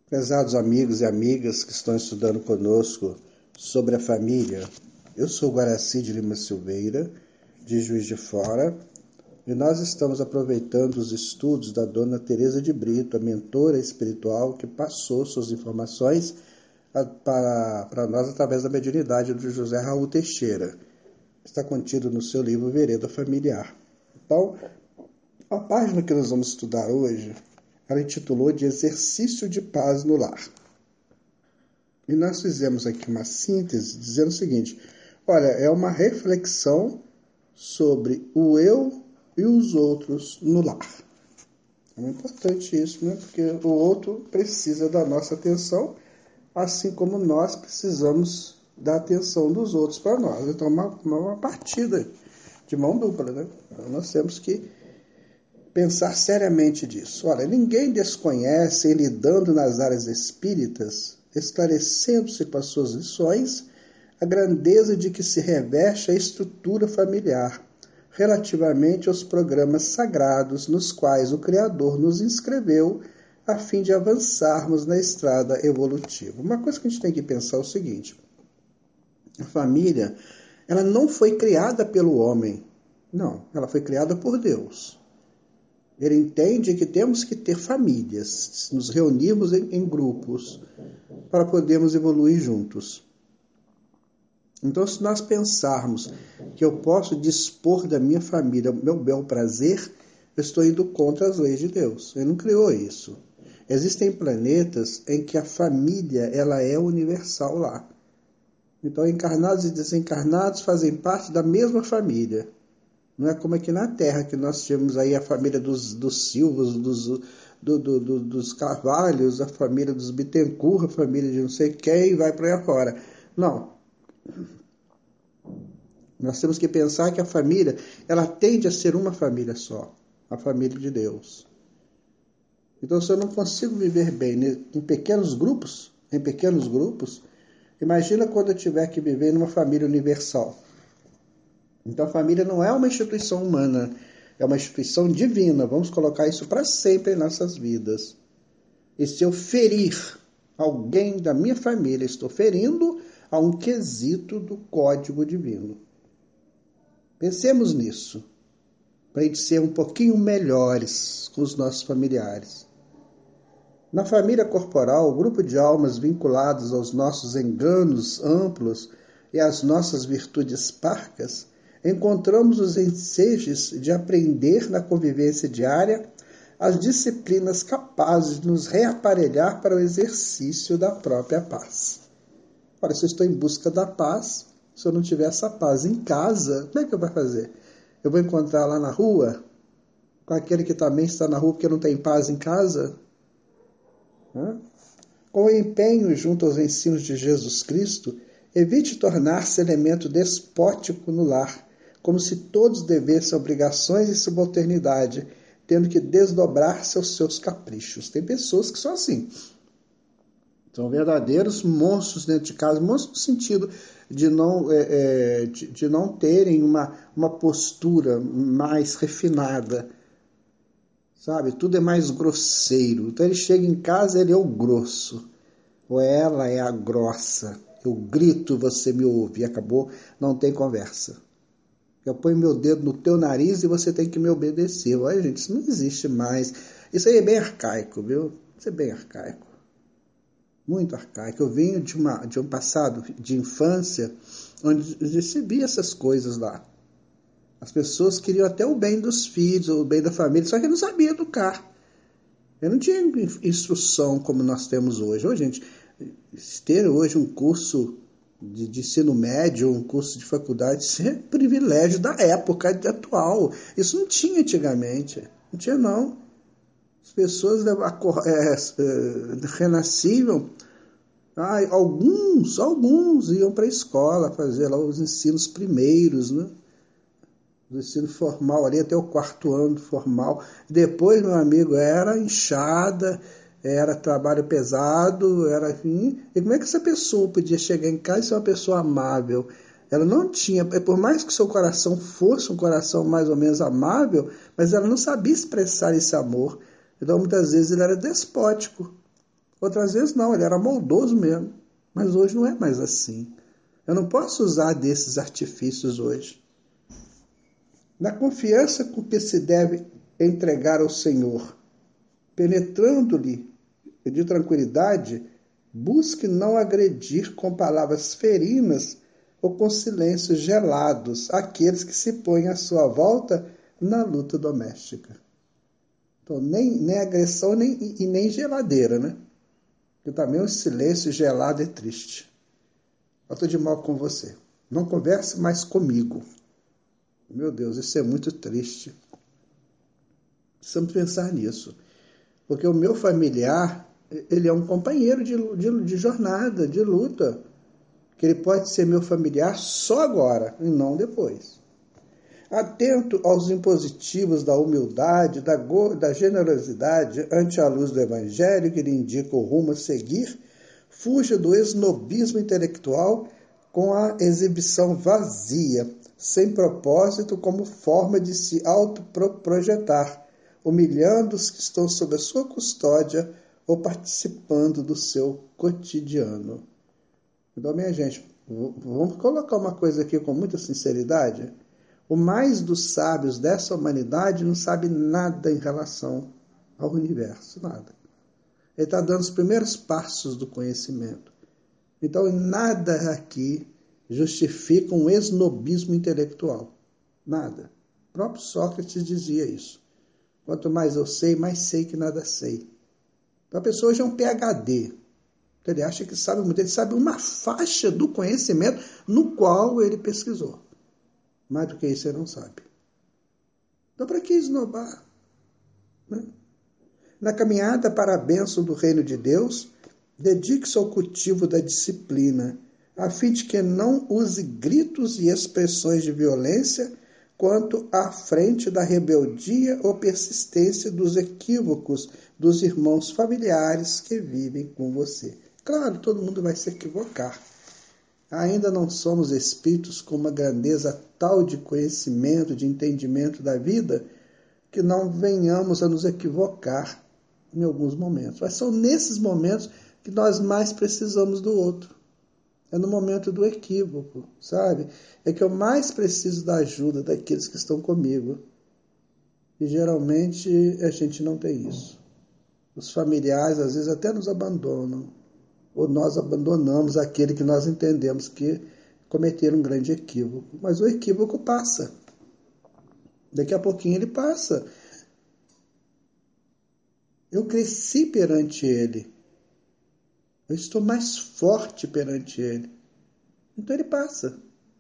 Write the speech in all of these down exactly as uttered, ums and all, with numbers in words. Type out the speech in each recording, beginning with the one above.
Prezados amigos e amigas que estão estudando conosco sobre a família, eu sou Guaraci de Lima Silveira, de Juiz de Fora, e nós estamos aproveitando os estudos da Dona Teresa de Brito, a mentora espiritual que passou suas informações para, para nós através da mediunidade do José Raul Teixeira. Está contido no seu livro Vereda Familiar. Então, a página que nós vamos estudar hoje, ela intitulou de Exercício de Paz no Lar. E nós fizemos aqui uma síntese dizendo o seguinte: olha, é uma reflexão sobre o eu e os outros no lar. É muito importante isso, né? Porque o outro precisa da nossa atenção, assim como nós precisamos da atenção dos outros para nós. Então, uma, uma partida de mão dupla, né? Então, nós temos que pensar seriamente disso. Olha, ninguém desconhece, em lidando nas áreas espíritas, esclarecendo-se com as suas lições, a grandeza de que se reveste a estrutura familiar, relativamente aos programas sagrados nos quais o Criador nos inscreveu a fim de avançarmos na estrada evolutiva. Uma coisa que a gente tem que pensar é o seguinte: a família, ela não foi criada pelo homem, não, ela foi criada por Deus. Ele entende que temos que ter famílias, nos reunirmos em, em grupos para podermos evoluir juntos. Então, se nós pensarmos que eu posso dispor da minha família ao meu bel prazer, eu estou indo contra as leis de Deus. Ele não criou isso. Existem planetas em que a família ela é universal lá. Então, encarnados e desencarnados fazem parte da mesma família. Não é como aqui na Terra, que nós temos aí a família dos, dos Silvos, dos, do, do, do, dos Carvalhos, a família dos Bittencourt, a família de não sei quem, e vai para aí fora. Não. Nós temos que pensar que a família, ela tende a ser uma família só, a família de Deus. Então, se eu não consigo viver bem em pequenos grupos, em pequenos grupos, imagina quando eu tiver que viver numa família universal. Então, a família não é uma instituição humana, é uma instituição divina. Vamos colocar isso para sempre em nossas vidas. E se eu ferir alguém da minha família, estou ferindo a um quesito do código divino. Pensemos nisso, para a gente ser um pouquinho melhores com os nossos familiares. Na família corporal, o grupo de almas vinculados aos nossos enganos amplos e às nossas virtudes parcas, encontramos os ensejos de aprender na convivência diária as disciplinas capazes de nos reaparelhar para o exercício da própria paz. Ora, se eu estou em busca da paz, se eu não tiver essa paz em casa, como é que eu vou fazer? Eu vou encontrar lá na rua, com aquele que também está na rua porque não tem paz em casa? Hã? Com o empenho junto aos ensinos de Jesus Cristo, evite tornar-se elemento despótico no lar, como se todos devessem obrigações e subalternidade, tendo que desdobrar-se aos seus caprichos. Tem pessoas que são assim. São verdadeiros monstros dentro de casa, monstros no sentido de não, é, é, de, de não terem uma, uma postura mais refinada. Sabe? Tudo é mais grosseiro. Então ele chega em casa, ele é o grosso. Ou ela é a grossa. Eu grito, você me ouve. E acabou, não tem conversa. Eu ponho meu dedo no teu nariz e você tem que me obedecer. Olha, gente, isso não existe mais. Isso aí é bem arcaico, viu? Isso é bem arcaico. Muito arcaico. Eu venho de, uma, de um passado de infância onde eu recebi essas coisas lá. As pessoas queriam até o bem dos filhos, o bem da família, só que eu não sabia educar. Eu não tinha instrução como nós temos hoje. Hoje, gente, ter hoje um curso de, de ensino médio, um curso de faculdade, isso é privilégio da época atual. Isso não tinha antigamente. Não tinha, não. As pessoas é, é, renasciam. Ah, alguns, alguns iam para a escola fazer lá os ensinos primeiros, né? O ensino formal ali até o quarto ano formal. Depois, meu amigo, era enxada, era trabalho pesado, era enfim. E como é que essa pessoa podia chegar em casa e ser uma pessoa amável? Ela não tinha, por mais que seu coração fosse um coração mais ou menos amável, mas ela não sabia expressar esse amor. Então, muitas vezes, ele era despótico. Outras vezes não, ele era maldoso mesmo. Mas hoje não é mais assim. Eu não posso usar desses artifícios hoje. Na confiança com que se deve entregar ao Senhor, penetrando-lhe de tranquilidade, busque não agredir com palavras ferinas ou com silêncios gelados aqueles que se põem à sua volta na luta doméstica. Então, nem, nem agressão nem, e nem geladeira, né? Porque também o silêncio gelado é triste. Eu estou de mal com você. Não converse mais comigo. Meu Deus, isso é muito triste. Precisamos pensar nisso. Porque o meu familiar, ele é um companheiro de, de, de jornada, de luta. Que ele pode ser meu familiar só agora e não depois. Atento aos impositivos da humildade, da, go, da generosidade ante a luz do Evangelho que lhe indica o rumo a seguir, fuja do esnobismo intelectual com a exibição vazia, sem propósito, como forma de se autoprojetar, humilhando os que estão sob a sua custódia ou participando do seu cotidiano. Então, minha gente, vamos colocar uma coisa aqui com muita sinceridade. O mais dos sábios dessa humanidade não sabe nada em relação ao universo, nada. Ele está dando os primeiros passos do conhecimento. Então, nada aqui justifica um esnobismo intelectual. Nada. O próprio Sócrates dizia isso. Quanto mais eu sei, mais sei que nada sei. Então, a pessoa hoje é um P H D. Então, ele acha que sabe muito. Ele sabe uma faixa do conhecimento no qual ele pesquisou. Mais do que isso, ele não sabe. Então, para que esnobar? Né? Na caminhada para a bênção do reino de Deus, dedique-se ao cultivo da disciplina, a fim de que não use gritos e expressões de violência quanto à frente da rebeldia ou persistência dos equívocos dos irmãos familiares que vivem com você. Claro, todo mundo vai se equivocar. Ainda não somos espíritos com uma grandeza tal de conhecimento, de entendimento da vida, que não venhamos a nos equivocar em alguns momentos. Mas são nesses momentos que nós mais precisamos do outro. É no momento do equívoco, sabe? É que eu mais preciso da ajuda daqueles que estão comigo. E geralmente a gente não tem isso. Os familiares às vezes até nos abandonam. Ou nós abandonamos aquele que nós entendemos que cometeram um grande equívoco. Mas o equívoco passa. Daqui a pouquinho ele passa. Eu cresci perante ele. Eu estou mais forte perante ele. Então ele passa.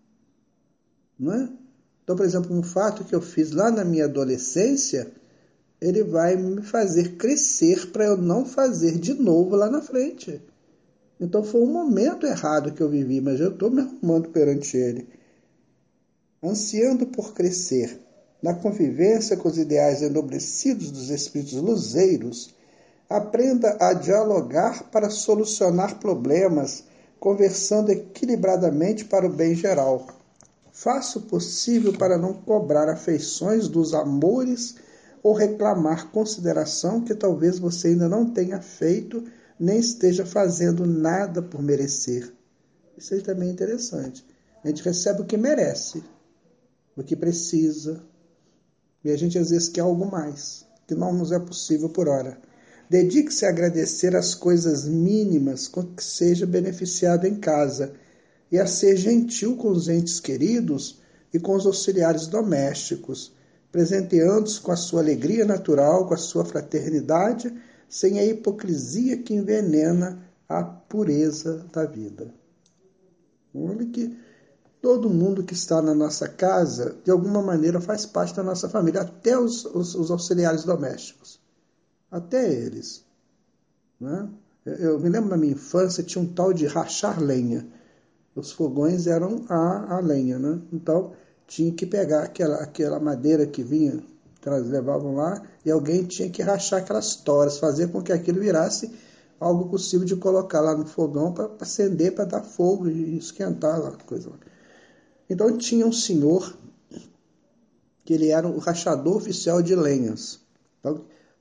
Não é? Então, por exemplo, um fato que eu fiz lá na minha adolescência, ele vai me fazer crescer para eu não fazer de novo lá na frente. Então foi um momento errado que eu vivi, mas eu estou me arrumando perante ele. Ansiando por crescer na convivência com os ideais enobrecidos dos espíritos luzeiros, aprenda a dialogar para solucionar problemas, conversando equilibradamente para o bem geral. Faça o possível para não cobrar afeições dos amores ou reclamar consideração que talvez você ainda não tenha feito, nem esteja fazendo nada por merecer. Isso aí também é interessante. A gente recebe o que merece, o que precisa, e a gente às vezes quer algo mais, que não nos é possível por hora. Dedique-se a agradecer as coisas mínimas com que seja beneficiado em casa e a ser gentil com os entes queridos e com os auxiliares domésticos, presenteando-os com a sua alegria natural, com a sua fraternidade, sem a hipocrisia que envenena a pureza da vida. Olha que todo mundo que está na nossa casa, de alguma maneira, faz parte da nossa família, até os, os, os auxiliares domésticos. Até eles. Né? Eu, eu me lembro na minha infância, tinha um tal de rachar lenha. Os fogões eram a, a lenha, né? Então, tinha que pegar aquela, aquela madeira que vinha, que elas levavam lá, e alguém tinha que rachar aquelas toras, fazer com que aquilo virasse algo possível de colocar lá no fogão para acender, para dar fogo e esquentar lá, coisa lá. Então, tinha um senhor, que ele era o rachador oficial de lenhas. Então,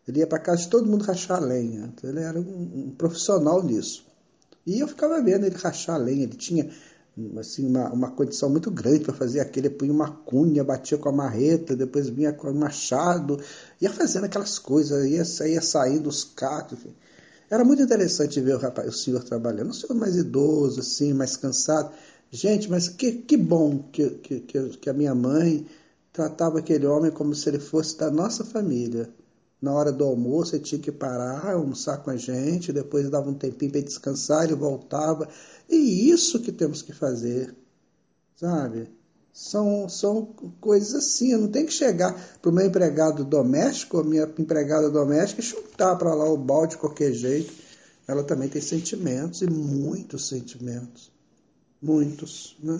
Ele ia para casa de todo mundo rachar lenha. Então, ele era um, um profissional nisso. E eu ficava vendo ele rachar lenha. Ele tinha assim, uma, uma condição muito grande para fazer aquilo. Ele punha uma cunha, batia com a marreta, depois vinha com o machado, ia fazendo aquelas coisas, ia, ia saindo os cactos. Enfim. Era muito interessante ver o, rapaz, o senhor trabalhando. Um senhor mais idoso, assim, mais cansado. Gente, mas que, que bom que, que, que a minha mãe tratava aquele homem como se ele fosse da nossa família. Na hora do almoço, ele tinha que parar, almoçar com a gente, depois dava um tempinho para descansar, ele voltava. E isso que temos que fazer, sabe? São, são coisas assim, eu não tenho que chegar para o meu empregado doméstico, a minha empregada doméstica, e chutar para lá o balde de qualquer jeito. Ela também tem sentimentos, e muitos sentimentos. Muitos, né?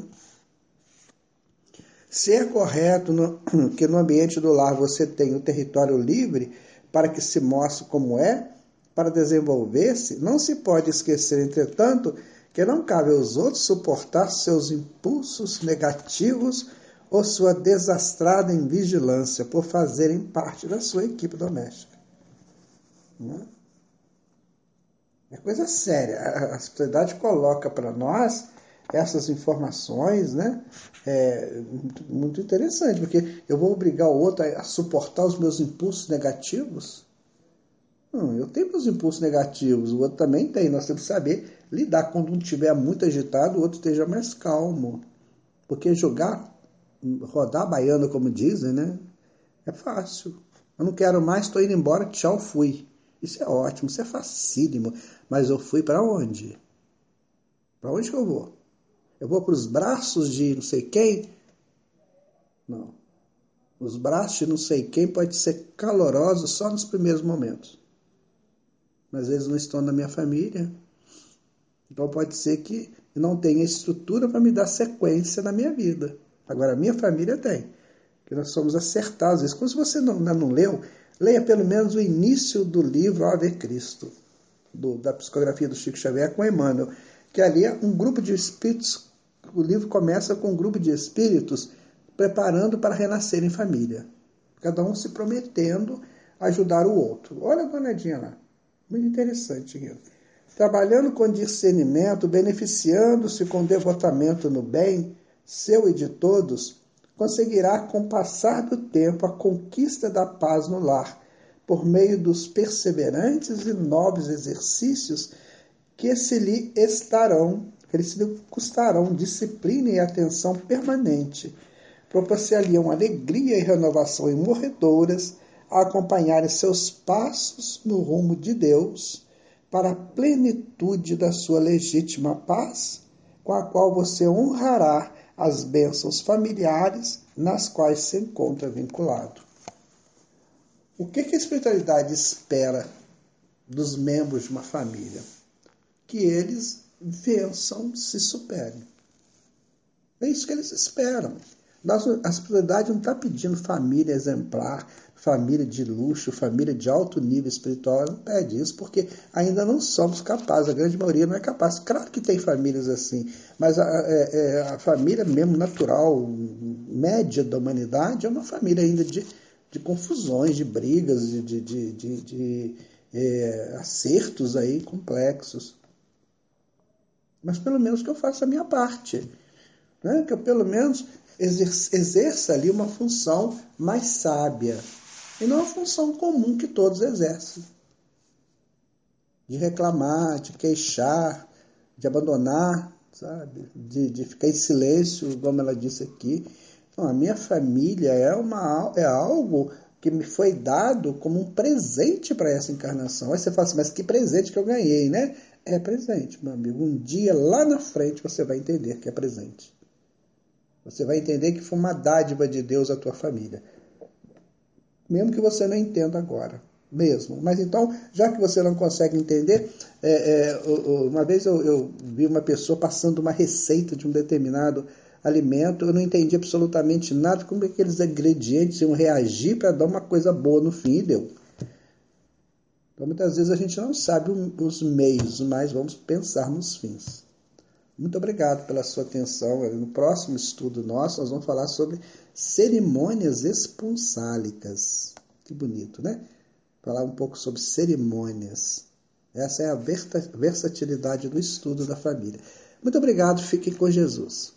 Se é correto no, que no ambiente do lar você tenha o território livre para que se mostre como é, para desenvolver-se, não se pode esquecer, entretanto, que não cabe aos outros suportar seus impulsos negativos ou sua desastrada invigilância por fazerem parte da sua equipe doméstica. Não é? É coisa séria. A sociedade coloca para nós essas informações, né? É muito, muito interessante, porque eu vou obrigar o outro a suportar os meus impulsos negativos? Não, eu tenho meus impulsos negativos, o outro também tem. Nós temos que saber lidar. Quando um estiver muito agitado, o outro esteja mais calmo. Porque jogar, rodar a baiana, como dizem, né? É fácil. Eu não quero mais, estou indo embora, tchau, fui. Isso é ótimo, isso é facílimo. Mas eu fui para onde? Para onde que eu vou? Eu vou para os braços de não sei quem? Não. Os braços de não sei quem pode ser calorosos só nos primeiros momentos. Mas eles não estão na minha família. Então pode ser que não tenha estrutura para me dar sequência na minha vida. Agora, a minha família tem. Que nós somos acertados. Isso. Como se você não, não leu, leia pelo menos o início do livro Ave Cristo, do, da psicografia do Chico Xavier com Emmanuel. Que ali é um grupo de espíritos. O livro começa com um grupo de espíritos preparando para renascer em família. Cada um se prometendo ajudar o outro. Olha a olhadinha lá. Muito interessante isso. Trabalhando com discernimento, beneficiando-se com devotamento no bem, seu e de todos, conseguirá, com o passar do tempo, a conquista da paz no lar, por meio dos perseverantes e nobres exercícios que se lhe estarão, que se lhe custarão disciplina e atenção permanente, propiciariam alegria e renovação imorredoras a acompanharem seus passos no rumo de Deus, para a plenitude da sua legítima paz, com a qual você honrará as bênçãos familiares nas quais se encontra vinculado. O que a espiritualidade espera dos membros de uma família? Que eles vençam, se superem. É isso que eles esperam. A espiritualidade não está pedindo família exemplar, família de luxo, família de alto nível espiritual. Ela não pede isso porque ainda não somos capazes. A grande maioria não é capaz. Claro que tem famílias assim, mas a, a, a família mesmo natural, média da humanidade, é uma família ainda de, de confusões, de brigas, de, de, de, de, de é, acertos aí complexos. Mas pelo menos que eu faça a minha parte. Né? Que eu pelo menos exerça ali uma função mais sábia. E não a função comum que todos exercem. De reclamar, de queixar, de abandonar, sabe? De, de ficar em silêncio, como ela disse aqui. Então, a minha família é, uma, é algo que me foi dado como um presente para essa encarnação. Aí você fala assim, mas que presente que eu ganhei, né? É presente, meu amigo. Um dia, lá na frente, você vai entender que é presente. Você vai entender que foi uma dádiva de Deus à tua família. Mesmo que você não entenda agora. Mesmo. Mas então, já que você não consegue entender, é, é, uma vez eu, eu vi uma pessoa passando uma receita de um determinado alimento, eu não entendi absolutamente nada, como aqueles ingredientes iam reagir para dar uma coisa boa no fim, e deu. Então, muitas vezes a gente não sabe os meios, mas vamos pensar nos fins. Muito obrigado pela sua atenção. No próximo estudo nosso, nós vamos falar sobre cerimônias esponsálicas. Que bonito, né? falar um pouco sobre cerimônias. Essa é a versatilidade do estudo da família. Muito obrigado, fiquem com Jesus.